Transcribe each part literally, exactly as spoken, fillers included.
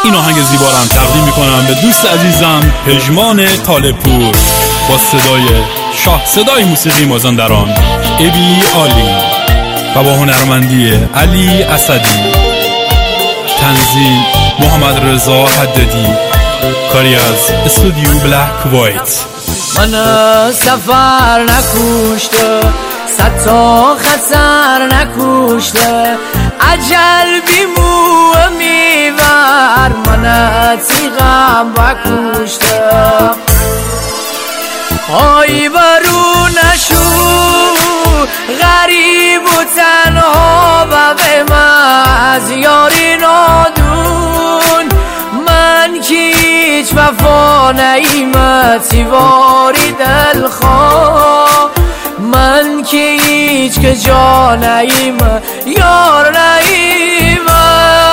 این آهنگ زیبا رو هم تقدیم میکنم به دوست عزیزم پژمان طالب‌پور با صدای شاه صدای موسیقی مازندران ابی عالی و با هنرمندی علی اسدی، تنظیم محمد رضا حدادی، کاری از استودیو بلک وایت. من سفر نکشته، صد تا خطر نکشته، عجل بیمو میبر من تیغم بکشته. آی برو نشو غریب و تنها و به از یاری نادون، من که هیچ وفا نایمتی واری دلخواه، من که هیچ که جا نایمه یار نایمه.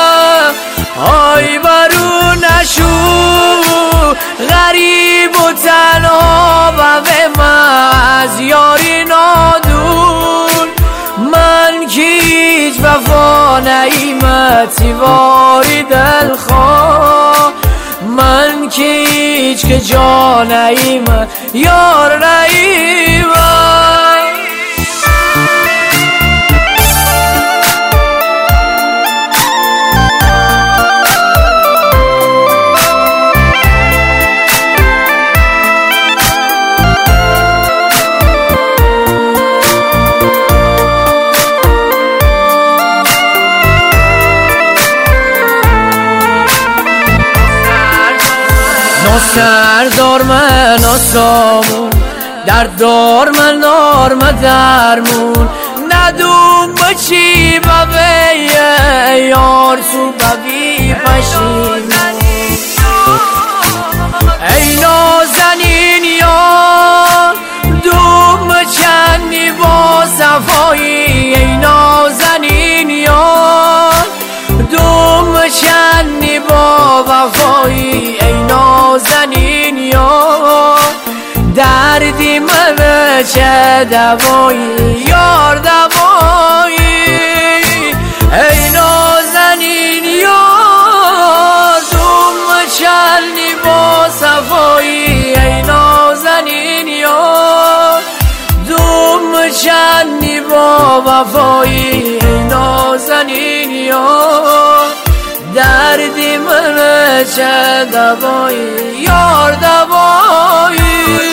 آی برو نشو غریب و تنها و به از یاری نادون، من که هیچ وفا نایمتی واری دلخواه، من که هیچ که جا نایمه یار نایمه. سردار من آسامون، دردار من نارم درمون، ندوم بچی ببیه یار تو ببی پشیمون. ای نازنین یار دوم چندی با صفایی، ای نازنین یار دوم چندی با وفایی، ای نازنین یار دردی من چه دوایی یار دوایی. ای نازنین یار دوم چندی با صفایی، ای نازنین یار دوم چندی با وفایی، ای نازنین یار دردی من چه دوایی یار دوایی.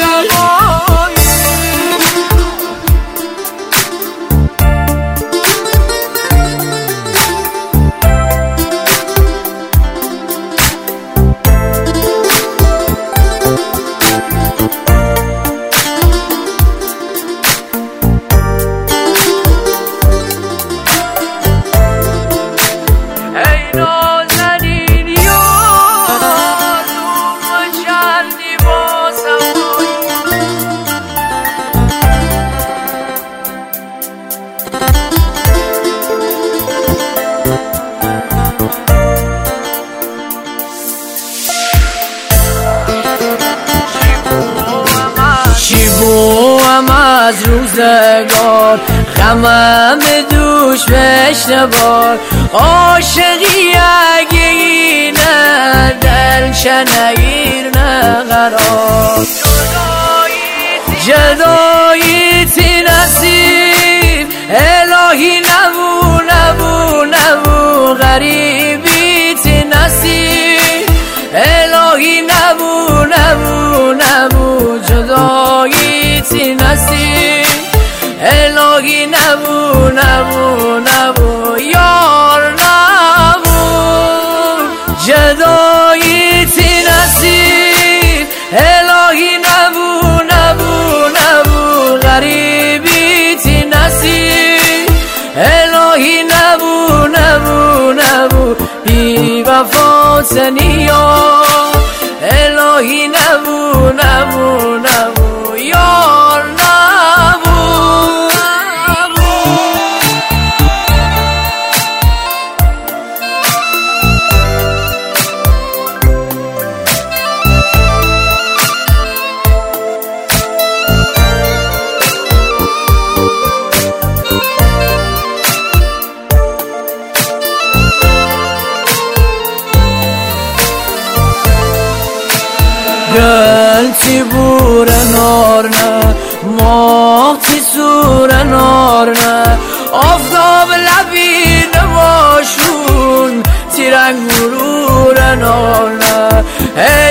شیبوام از روزگار غمم دوش بشته بار، عاشقی اگه اینه دل شنگیر نقرار، جدایی تی نصیب الهی نبو نبو نبو، غریبی تی نصیب الهی نبو نبو نبو، جدایی تی نصیب الهی نبو نبو نبو یار نبو، جدایی تی نصیب الهی نبو نبو نبو، غریبی تی نصیب الهی نبو نبو نبو، بی وفا سنیا الهی نبو نبو نبو یار نبو. گل تی بور نار نه ماه تی سور نار نه آفتاب لبی نماشون تی رنگ مرور نار نه